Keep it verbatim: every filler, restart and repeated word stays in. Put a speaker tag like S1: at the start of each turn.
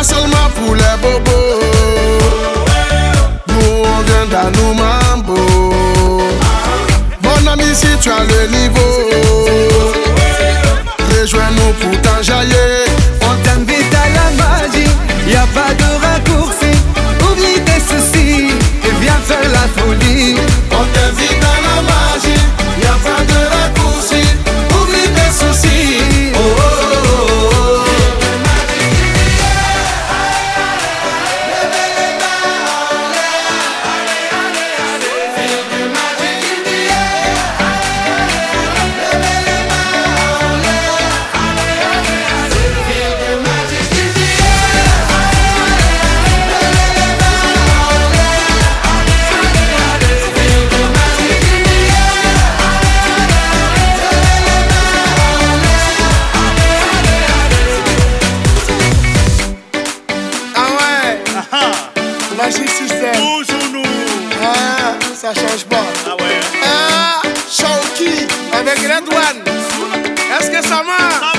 S1: pas seulement pour les bobos. Nous on vient dans nos mambo. Mon ami, si tu as le niveau, rejoins-nous pour t'enjailler.
S2: On t'invite à la magie, y a pas de raccourci. Oublie tes soucis et viens faire la folie.
S1: On t'invite à la magie, y a pas de raccourci. Oublie tes soucis. Oh, oh, oh, oh. Magic System.
S3: Toujours nous.
S1: Ah, ça change pas.
S3: Ah ouais.
S1: Ah, Shawky avec Red One. Est-ce que ça marche?